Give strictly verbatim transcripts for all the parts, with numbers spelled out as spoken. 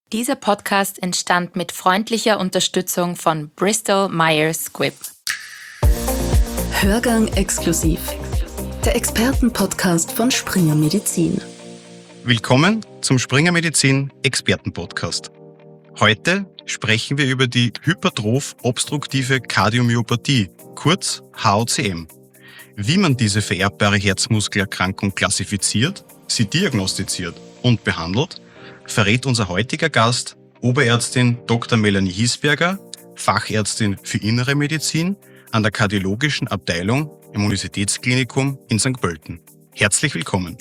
Dieser Podcast entstand mit freundlicher Unterstützung von Bristol Myers Squibb. Hörgang exklusiv. Der Expertenpodcast von Springer Medizin. Willkommen zum Springer Medizin Expertenpodcast. Heute sprechen wir über die hypertroph-obstruktive Kardiomyopathie, kurz H O C M. Wie man diese vererbbare Herzmuskelerkrankung klassifiziert, sie diagnostiziert und behandelt, verrät unser heutiger Gast, Oberärztin Doktor Melanie Hiesberger, Fachärztin für Innere Medizin an der Kardiologischen Abteilung im Universitätsklinikum in Sankt Pölten. Herzlich willkommen.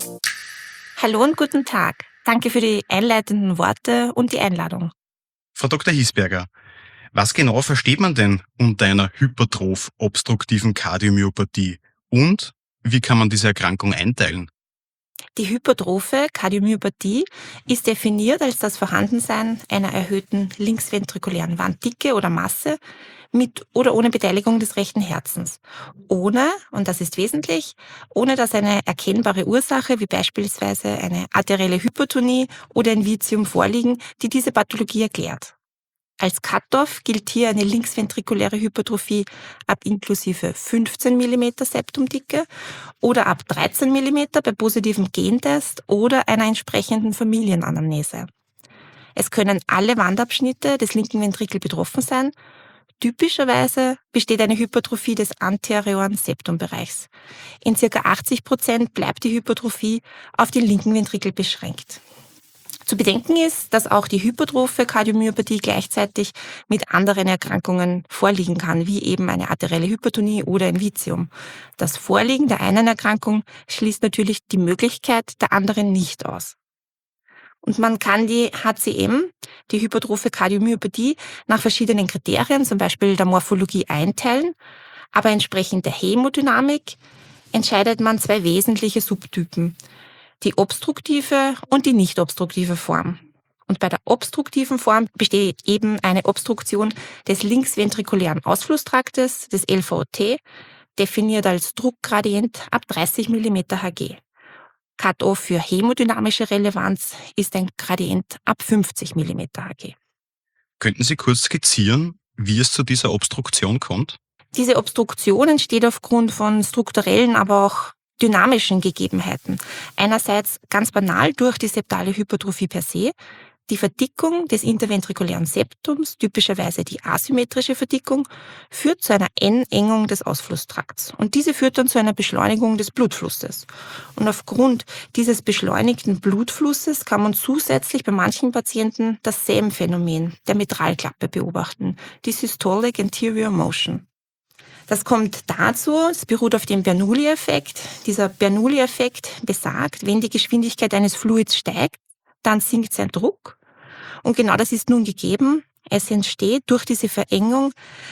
Hallo und guten Tag. Danke für die einleitenden Worte und die Einladung. Frau Doktor Hiesberger, was genau versteht man denn unter einer hypertroph-obstruktiven Kardiomyopathie und wie kann man diese Erkrankung einteilen? Die hypertrophe Kardiomyopathie ist definiert als das Vorhandensein einer erhöhten linksventrikulären Wanddicke oder Masse mit oder ohne Beteiligung des rechten Herzens. Ohne, und das ist wesentlich, ohne dass eine erkennbare Ursache wie beispielsweise eine arterielle Hypertonie oder ein Vitium vorliegen, die diese Pathologie erklärt. Als Cut-off gilt hier eine linksventrikuläre Hypertrophie ab inklusive fünfzehn Millimeter Septumdicke oder ab dreizehn Millimeter bei positivem Gentest oder einer entsprechenden Familienanamnese. Es können alle Wandabschnitte des linken Ventrikel betroffen sein. Typischerweise besteht eine Hypertrophie des anterioren Septumbereichs. In ca. achtzig Prozent bleibt die Hypertrophie auf den linken Ventrikel beschränkt. Zu bedenken ist, dass auch die hypertrophe Kardiomyopathie gleichzeitig mit anderen Erkrankungen vorliegen kann, wie eben eine arterielle Hypertonie oder ein Vitium. Das Vorliegen der einen Erkrankung schließt natürlich die Möglichkeit der anderen nicht aus. Und man kann die H C M, die hypertrophe Kardiomyopathie, nach verschiedenen Kriterien, zum Beispiel der Morphologie, einteilen, aber entsprechend der Hämodynamik entscheidet man zwei wesentliche Subtypen: die obstruktive und die nicht obstruktive Form. Und bei der obstruktiven Form besteht eben eine Obstruktion des linksventrikulären Ausflusstraktes, des L V T, definiert als Druckgradient ab dreißig Millimeter Hg. Cut-off für hämodynamische Relevanz ist ein Gradient ab fünfzig Millimeter Hg. Könnten Sie kurz skizzieren, wie es zu dieser Obstruktion kommt? Diese Obstruktion entsteht aufgrund von strukturellen, aber auch dynamischen Gegebenheiten. Einerseits ganz banal durch die septale Hypertrophie per se, die Verdickung des interventrikulären Septums, typischerweise die asymmetrische Verdickung, führt zu einer Enengung des Ausflusstrakts. Und diese führt dann zu einer Beschleunigung des Blutflusses. Und aufgrund dieses beschleunigten Blutflusses kann man zusätzlich bei manchen Patienten das S A M-Phänomen der Mitralklappe beobachten, die Systolic Anterior Motion. Das kommt dazu, es beruht auf dem Bernoulli-Effekt. Dieser Bernoulli-Effekt besagt, wenn die Geschwindigkeit eines Fluids steigt, dann sinkt sein Druck. Und genau das ist nun gegeben. Es entsteht durch diese Verengung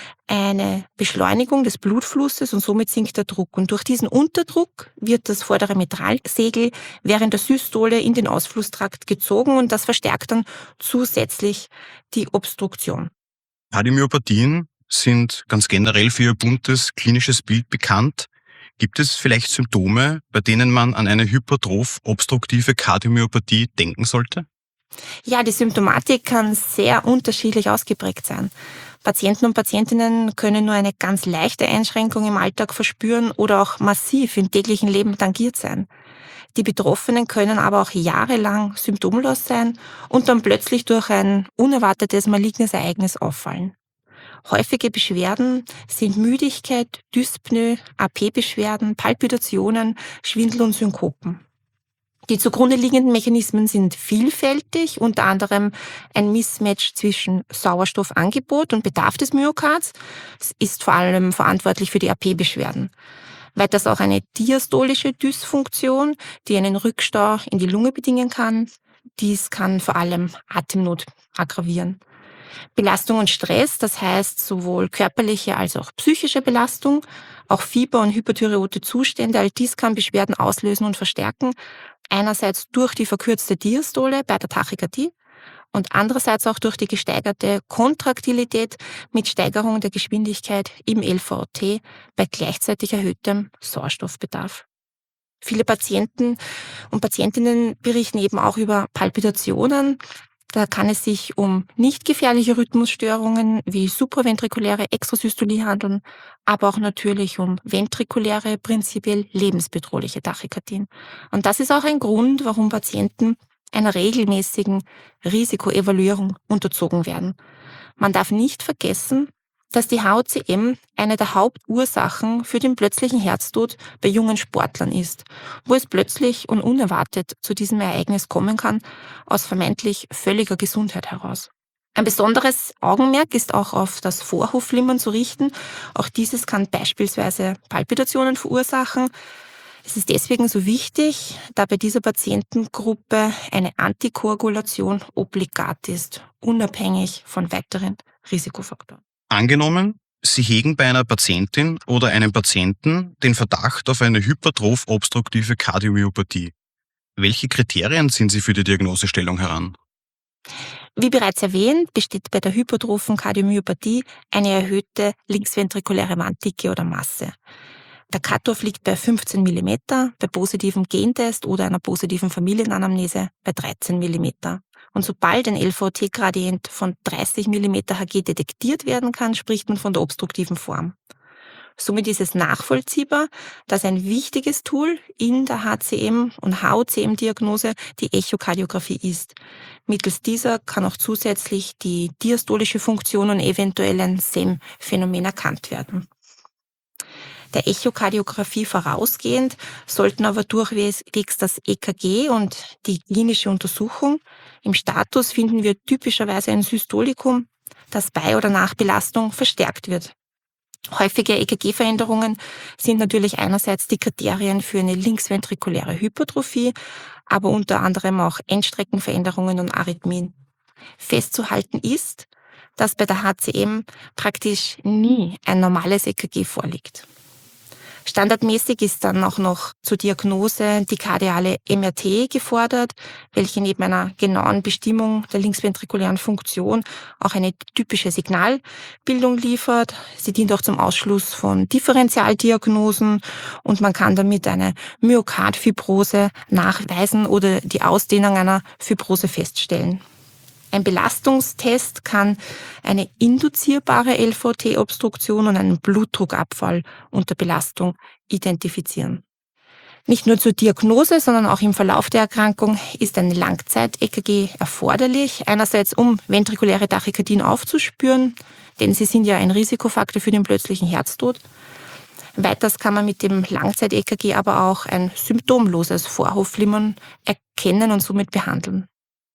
eine Beschleunigung des Blutflusses und somit sinkt der Druck. Und durch diesen Unterdruck wird das vordere Mitralsegel während der Systole in den Ausflusstrakt gezogen und das verstärkt dann zusätzlich die Obstruktion. Kardiomyopathien sind ganz generell für ihr buntes klinisches Bild bekannt. Gibt es vielleicht Symptome, bei denen man an eine hypertroph-obstruktive Kardiomyopathie denken sollte? Ja, die Symptomatik kann sehr unterschiedlich ausgeprägt sein. Patienten und Patientinnen können nur eine ganz leichte Einschränkung im Alltag verspüren oder auch massiv im täglichen Leben tangiert sein. Die Betroffenen können aber auch jahrelang symptomlos sein und dann plötzlich durch ein unerwartetes malignes Ereignis auffallen. Häufige Beschwerden sind Müdigkeit, Dyspnoe, A P-Beschwerden, Palpitationen, Schwindel und Synkopen. Die zugrunde liegenden Mechanismen sind vielfältig, unter anderem ein Mismatch zwischen Sauerstoffangebot und Bedarf des Myokards. Es ist vor allem verantwortlich für die A P-Beschwerden. Weiters auch eine diastolische Dysfunktion, die einen Rückstau in die Lunge bedingen kann. Dies kann vor allem Atemnot aggravieren. Belastung und Stress, das heißt sowohl körperliche als auch psychische Belastung, auch Fieber und hyperthyreote Zustände, all dies kann Beschwerden auslösen und verstärken. Einerseits durch die verkürzte Diastole bei der Tachykardie und andererseits auch durch die gesteigerte Kontraktilität mit Steigerung der Geschwindigkeit im L V T bei gleichzeitig erhöhtem Sauerstoffbedarf. Viele Patienten und Patientinnen berichten eben auch über Palpitationen. Da kann es sich um nicht gefährliche Rhythmusstörungen wie supraventrikuläre Extrasystolie handeln, aber auch natürlich um ventrikuläre, prinzipiell lebensbedrohliche Tachykardien. Und das ist auch ein Grund, warum Patienten einer regelmäßigen Risikoevaluierung unterzogen werden. Man darf nicht vergessen, dass die H O C M eine der Hauptursachen für den plötzlichen Herztod bei jungen Sportlern ist, wo es plötzlich und unerwartet zu diesem Ereignis kommen kann, aus vermeintlich völliger Gesundheit heraus. Ein besonderes Augenmerk ist auch auf das Vorhofflimmern zu richten. Auch dieses kann beispielsweise Palpitationen verursachen. Es ist deswegen so wichtig, da bei dieser Patientengruppe eine Antikoagulation obligat ist, unabhängig von weiteren Risikofaktoren. Angenommen, Sie hegen bei einer Patientin oder einem Patienten den Verdacht auf eine hypertroph-obstruktive Kardiomyopathie. Welche Kriterien ziehen Sie für die Diagnosestellung heran? Wie bereits erwähnt, besteht bei der hypertrophen Kardiomyopathie eine erhöhte linksventrikuläre Wanddicke oder Masse. Der Cut-off liegt bei fünfzehn Millimeter, bei positivem Gentest oder einer positiven Familienanamnese bei dreizehn Millimeter. Und sobald ein L V T-Gradient von dreißig Millimeter Hg detektiert werden kann, spricht man von der obstruktiven Form. Somit ist es nachvollziehbar, dass ein wichtiges Tool in der H C M- und H O C M-Diagnose die Echokardiographie ist. Mittels dieser kann auch zusätzlich die diastolische Funktion und eventuell ein S E M-Phänomen erkannt werden. Der Echokardiographie vorausgehend sollten aber durchwegs das E K G und die klinische Untersuchung. Im Status finden wir typischerweise ein Systolikum, das bei oder nach Belastung verstärkt wird. Häufige E K G-Veränderungen sind natürlich einerseits die Kriterien für eine linksventrikuläre Hypertrophie, aber unter anderem auch Endstreckenveränderungen und Arrhythmien. Festzuhalten ist, dass bei der H C M praktisch nie ein normales E K G vorliegt. Standardmäßig ist dann auch noch zur Diagnose die kardiale M R T gefordert, welche neben einer genauen Bestimmung der linksventrikulären Funktion auch eine typische Signalbildung liefert. Sie dient auch zum Ausschluss von Differentialdiagnosen und man kann damit eine Myokardfibrose nachweisen oder die Ausdehnung einer Fibrose feststellen. Ein Belastungstest kann eine induzierbare L V T-Obstruktion und einen Blutdruckabfall unter Belastung identifizieren. Nicht nur zur Diagnose, sondern auch im Verlauf der Erkrankung ist ein Langzeit-E K G erforderlich. Einerseits, um ventrikuläre Tachykardien aufzuspüren, denn sie sind ja ein Risikofaktor für den plötzlichen Herztod. Weiters kann man mit dem Langzeit-E K G aber auch ein symptomloses Vorhofflimmern erkennen und somit behandeln.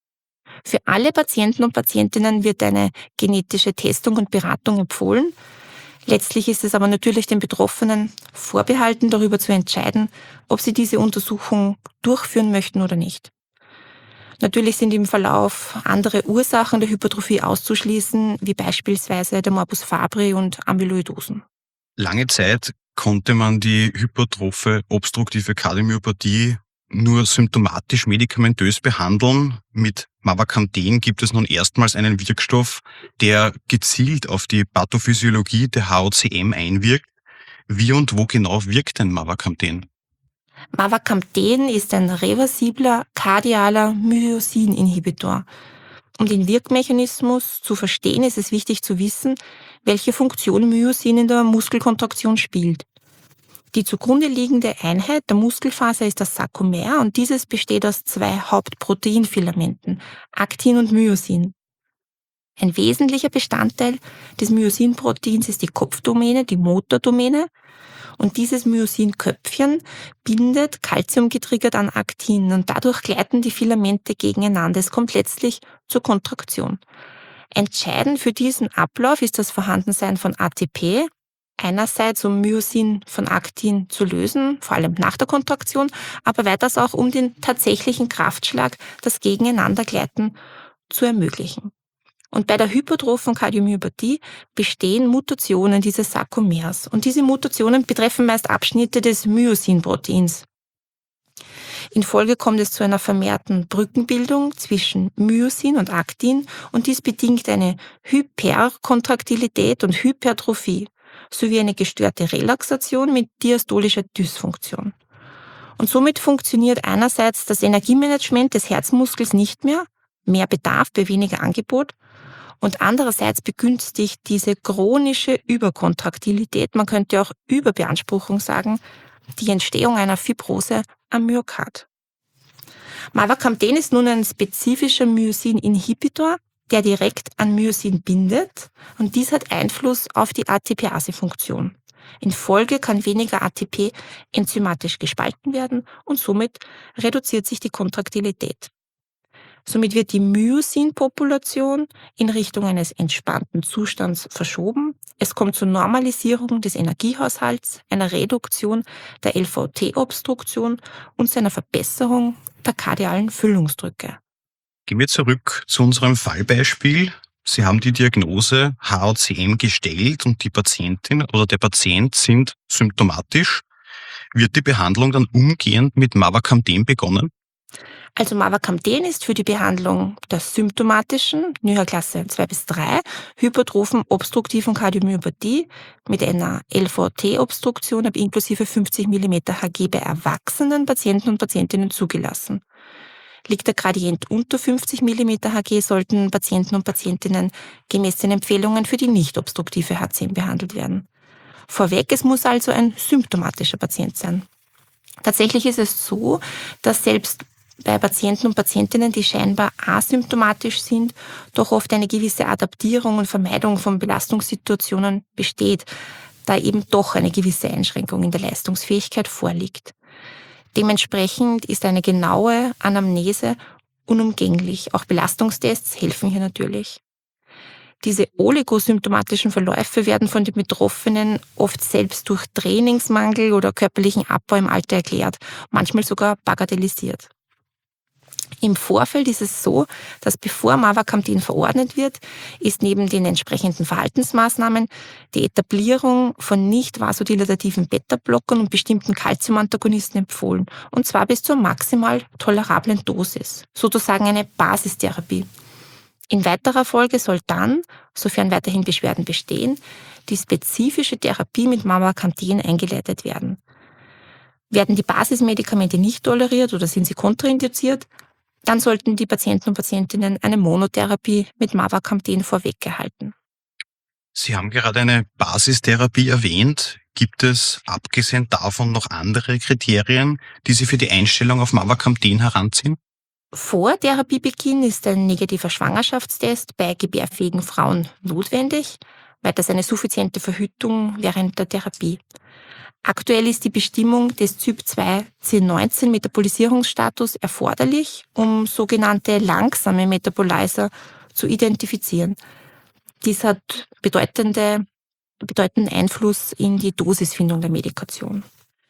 Für alle Patienten und Patientinnen wird eine genetische Testung und Beratung empfohlen. Letztlich ist es aber natürlich den Betroffenen vorbehalten, darüber zu entscheiden, ob sie diese Untersuchung durchführen möchten oder nicht. Natürlich sind im Verlauf andere Ursachen der Hypertrophie auszuschließen, wie beispielsweise der Morbus Fabry und Amyloidosen. Lange Zeit konnte man die hypertrophe obstruktive Kardiomyopathie nur symptomatisch medikamentös behandeln. Mit Mavacamten gibt es nun erstmals einen Wirkstoff, der gezielt auf die Pathophysiologie der H O C M einwirkt. Wie und wo genau wirkt denn Mavacamten? Mavacamten ist ein reversibler kardialer Myosin-Inhibitor. Um den Wirkmechanismus zu verstehen, ist es wichtig zu wissen, welche Funktion Myosin in der Muskelkontraktion spielt. Die zugrunde liegende Einheit der Muskelfaser ist das Sarkomer und dieses besteht aus zwei Hauptproteinfilamenten, Aktin und Myosin. Ein wesentlicher Bestandteil des Myosinproteins ist die Kopfdomäne, die Motordomäne, und dieses Myosinköpfchen bindet calciumgetriggert an Aktin und dadurch gleiten die Filamente gegeneinander. Es kommt letztlich zur Kontraktion. Entscheidend für diesen Ablauf ist das Vorhandensein von A T P, einerseits um Myosin von Aktin zu lösen, vor allem nach der Kontraktion, aber weiters auch um den tatsächlichen Kraftschlag, das Gegeneinandergleiten zu ermöglichen. Und bei der hypertrophen Kardiomyopathie bestehen Mutationen dieses Sarkomers. Und diese Mutationen betreffen meist Abschnitte des Myosinproteins. In Folge kommt es zu einer vermehrten Brückenbildung zwischen Myosin und Aktin und dies bedingt eine Hyperkontraktilität und Hypertrophie sowie eine gestörte Relaxation mit diastolischer Dysfunktion. Und somit funktioniert einerseits das Energiemanagement des Herzmuskels nicht mehr, mehr Bedarf bei weniger Angebot. Und andererseits begünstigt diese chronische Überkontraktilität, man könnte auch Überbeanspruchung sagen, die Entstehung einer Fibrose am Myokard. Mavacamten ist nun ein spezifischer Myosin-Inhibitor, der direkt an Myosin bindet, und dies hat Einfluss auf die A T P-Ase-Funktion. In Folge kann weniger A T P enzymatisch gespalten werden und somit reduziert sich die Kontraktilität. Somit wird die Myosin-Population in Richtung eines entspannten Zustands verschoben. Es kommt zur Normalisierung des Energiehaushalts, einer Reduktion der L V T-Obstruktion und zu einer Verbesserung der kardialen Füllungsdrücke. Gehen wir zurück zu unserem Fallbeispiel. Sie haben die Diagnose H O C M gestellt und die Patientin oder der Patient sind symptomatisch. Wird die Behandlung dann umgehend mit Mavacamten begonnen? Also Mavacamten ist für die Behandlung der symptomatischen, Nyha-Klasse zwei bis drei, hypertrophen obstruktiven Kardiomyopathie mit einer L V T-Obstruktion ab inklusive fünfzig Millimeter Hg bei erwachsenen Patienten und Patientinnen zugelassen. Liegt der Gradient unter fünfzig Millimeter Hg, sollten Patienten und Patientinnen gemäß den Empfehlungen für die nicht obstruktive H C M behandelt werden. Vorweg, es muss also ein symptomatischer Patient sein. Tatsächlich ist es so, dass selbst bei Patienten und Patientinnen, die scheinbar asymptomatisch sind, doch oft eine gewisse Adaptierung und Vermeidung von Belastungssituationen besteht, da eben doch eine gewisse Einschränkung in der Leistungsfähigkeit vorliegt. Dementsprechend ist eine genaue Anamnese unumgänglich. Auch Belastungstests helfen hier natürlich. Diese oligosymptomatischen Verläufe werden von den Betroffenen oft selbst durch Trainingsmangel oder körperlichen Abbau im Alter erklärt, manchmal sogar bagatellisiert. Im Vorfeld ist es so, dass bevor Mavacamten verordnet wird, ist neben den entsprechenden Verhaltensmaßnahmen die Etablierung von nicht vasodilativen Beta-Blockern und bestimmten Calciumantagonisten empfohlen, und zwar bis zur maximal tolerablen Dosis, sozusagen eine Basistherapie. In weiterer Folge soll dann, sofern weiterhin Beschwerden bestehen, die spezifische Therapie mit Mavacamten eingeleitet werden. Werden die Basismedikamente nicht toleriert oder sind sie kontraindiziert, dann sollten die Patienten und Patientinnen eine Monotherapie mit Mavacamten vorweggehalten. Sie haben gerade eine Basistherapie erwähnt. Gibt es abgesehen davon noch andere Kriterien, die Sie für die Einstellung auf Mavacamten heranziehen? Vor Therapiebeginn ist ein negativer Schwangerschaftstest bei gebärfähigen Frauen notwendig, weil das eine suffiziente Verhütung während der Therapie. Aktuell ist die Bestimmung des Typ zwei C neunzehn Metabolisierungsstatus erforderlich, um sogenannte langsame Metabolizer zu identifizieren. Dies hat bedeutende, bedeutenden Einfluss in die Dosisfindung der Medikation.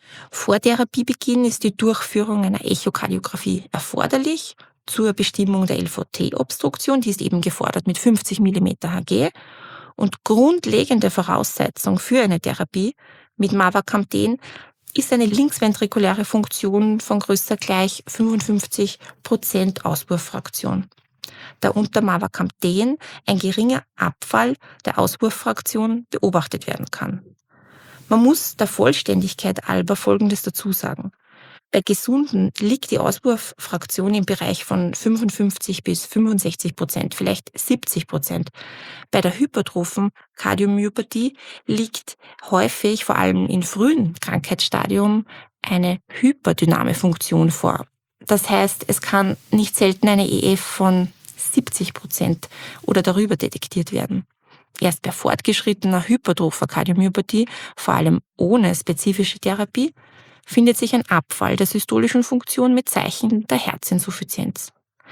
Vor Therapiebeginn ist die Durchführung einer Echokardiographie erforderlich zur Bestimmung der L V T-Obstruktion, die ist eben gefordert mit fünfzig Millimeter Hg. Und grundlegende Voraussetzung für eine Therapie mit Mavacamten ist eine linksventrikuläre Funktion von größer gleich fünfundfünfzig Prozent Auswurffraktion, da unter Mavacamten ein geringer Abfall der Auswurffraktion beobachtet werden kann. Man muss der Vollständigkeit halber Folgendes dazu sagen. Bei Gesunden liegt die Auswurffraktion im Bereich von fünfundfünfzig bis fünfundsechzig Prozent, vielleicht siebzig Prozent. Bei der hypertrophen Kardiomyopathie liegt häufig, vor allem im frühen Krankheitsstadium, eine hyperdyname Funktion vor. Das heißt, es kann nicht selten eine E F von siebzig Prozent oder darüber detektiert werden. Erst bei fortgeschrittener hypertropher Kardiomyopathie, vor allem ohne spezifische Therapie, findet sich ein Abfall der systolischen Funktion mit Zeichen der Herzinsuffizienz.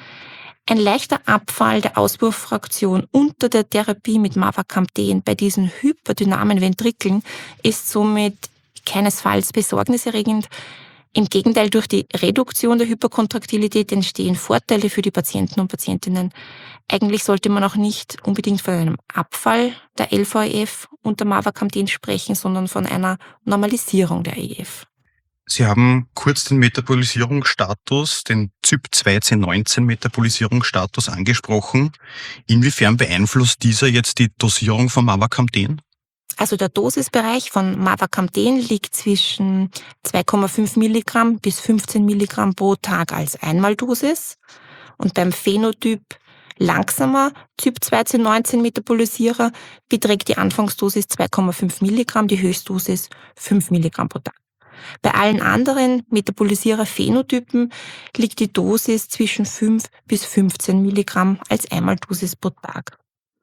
Ein leichter Abfall der Auswurffraktion unter der Therapie mit Mavacamten bei diesen hyperdynamen Ventrikeln ist somit keinesfalls besorgniserregend. Im Gegenteil, durch die Reduktion der Hyperkontraktilität entstehen Vorteile für die Patienten und Patientinnen. Eigentlich sollte man auch nicht unbedingt von einem Abfall der L V E F unter Mavacamten sprechen, sondern von einer Normalisierung der E F. Sie haben kurz den Metabolisierungsstatus, den Typ zwei C neunzehn Metabolisierungsstatus angesprochen. Inwiefern beeinflusst dieser jetzt die Dosierung von Mavacamten? Also der Dosisbereich von Mavacamten liegt zwischen zwei Komma fünf Milligramm bis fünfzehn Milligramm pro Tag als Einmaldosis Und beim Phänotyp langsamer Typ zwei C neunzehn Metabolisierer beträgt die Anfangsdosis zwei Komma fünf Milligramm, die Höchstdosis fünf Milligramm pro Tag. Bei allen anderen Metabolisierer-Phänotypen liegt die Dosis zwischen fünf bis fünfzehn Milligramm als Einmaldosis pro Tag.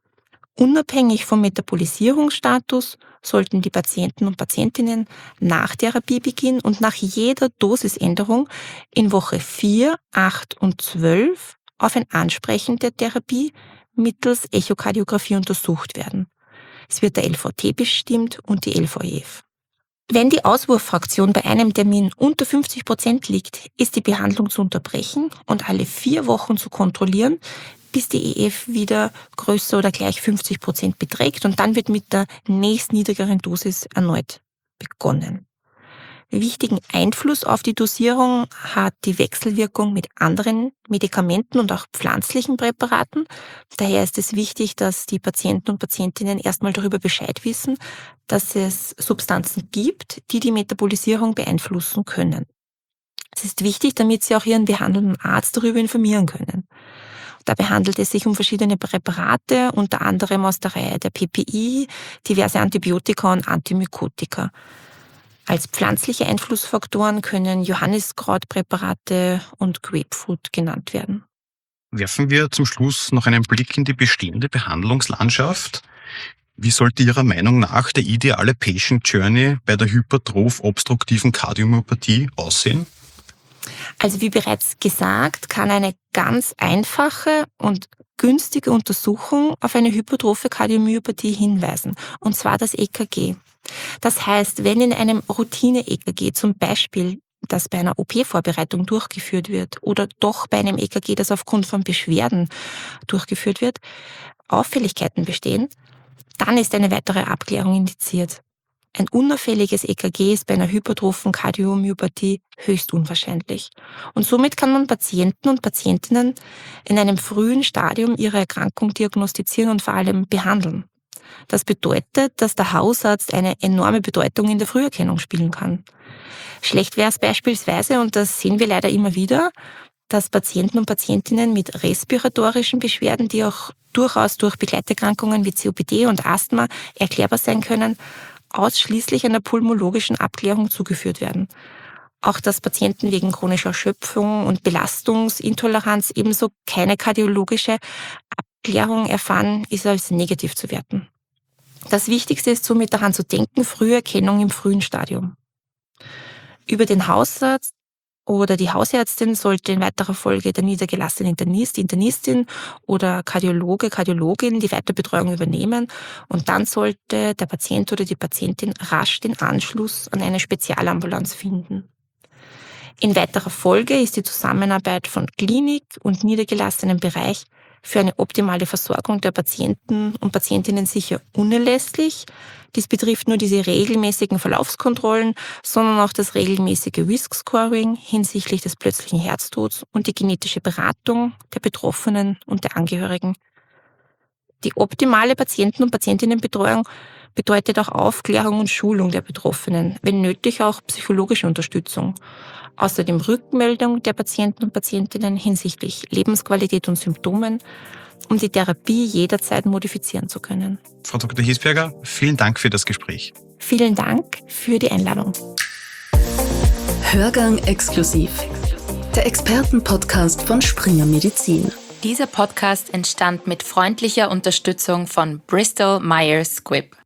Unabhängig vom Metabolisierungsstatus sollten die Patienten und Patientinnen nach Therapiebeginn und nach jeder Dosisänderung in Woche vier, acht und zwölf auf ein Ansprechen der Therapie mittels Echokardiographie untersucht werden. Es wird der L V T bestimmt und die L V E F. Wenn die Auswurffraktion bei einem Termin unter fünfzig Prozent liegt, ist die Behandlung zu unterbrechen und alle vier Wochen zu kontrollieren, bis die E F wieder größer oder gleich fünfzig Prozent beträgt, und dann wird mit der nächstniedrigeren Dosis erneut begonnen. Wichtigen Einfluss auf die Dosierung hat die Wechselwirkung mit anderen Medikamenten und auch pflanzlichen Präparaten. Daher ist es wichtig, dass die Patienten und Patientinnen erstmal darüber Bescheid wissen, dass es Substanzen gibt, die die Metabolisierung beeinflussen können. Es ist wichtig, damit sie auch ihren behandelnden Arzt darüber informieren können. Dabei handelt es sich um verschiedene Präparate, unter anderem aus der Reihe der P P I, diverse Antibiotika und Antimykotika. Als pflanzliche Einflussfaktoren können Johanniskrautpräparate und Grapefruit genannt werden. Werfen wir zum Schluss noch einen Blick in die bestehende Behandlungslandschaft. Wie sollte Ihrer Meinung nach der ideale Patient Journey bei der hypertroph-obstruktiven Kardiomyopathie aussehen? Also wie bereits gesagt, kann eine ganz einfache und günstige Untersuchung auf eine hypertrophe Kardiomyopathie hinweisen, und zwar das E K G. Das heißt, wenn in einem Routine-E K G zum Beispiel, das bei einer O P-Vorbereitung durchgeführt wird, oder doch bei einem E K G, das aufgrund von Beschwerden durchgeführt wird, Auffälligkeiten bestehen, dann ist eine weitere Abklärung indiziert. Ein unauffälliges E K G ist bei einer hypertrophen Kardiomyopathie höchst unwahrscheinlich. Und somit kann man Patienten und Patientinnen in einem frühen Stadium ihre Erkrankung diagnostizieren und vor allem behandeln. Das bedeutet, dass der Hausarzt eine enorme Bedeutung in der Früherkennung spielen kann. Schlecht wäre es beispielsweise, und das sehen wir leider immer wieder, dass Patienten und Patientinnen mit respiratorischen Beschwerden, die auch durchaus durch Begleiterkrankungen wie C O P D und Asthma erklärbar sein können, ausschließlich einer pulmologischen Abklärung zugeführt werden. Auch dass Patienten wegen chronischer Erschöpfung und Belastungsintoleranz ebenso keine kardiologische Abklärung erfahren, ist als negativ zu werten. Das Wichtigste ist somit daran zu denken, Früherkennung im frühen Stadium. Über den Hausarzt oder die Hausärztin sollte in weiterer Folge der niedergelassene Internist, Internistin oder Kardiologe, Kardiologin die Weiterbetreuung übernehmen, und dann sollte der Patient oder die Patientin rasch den Anschluss an eine Spezialambulanz finden. In weiterer Folge ist die Zusammenarbeit von Klinik und niedergelassenem Bereich für eine optimale Versorgung der Patienten und Patientinnen sicher unerlässlich. Dies betrifft nur diese regelmäßigen Verlaufskontrollen, sondern auch das regelmäßige Risk-Scoring hinsichtlich des plötzlichen Herztods und die genetische Beratung der Betroffenen und der Angehörigen. Die optimale Patienten- und Patientinnenbetreuung bedeutet auch Aufklärung und Schulung der Betroffenen, wenn nötig auch psychologische Unterstützung. Außerdem Rückmeldung der Patienten und Patientinnen hinsichtlich Lebensqualität und Symptomen, um die Therapie jederzeit modifizieren zu können. Frau Doktor Hiesberger, vielen Dank für das Gespräch. Vielen Dank für die Einladung. Hörgang exklusiv. Der Expertenpodcast von Springer Medizin. Dieser Podcast entstand mit freundlicher Unterstützung von Bristol Myers Squibb.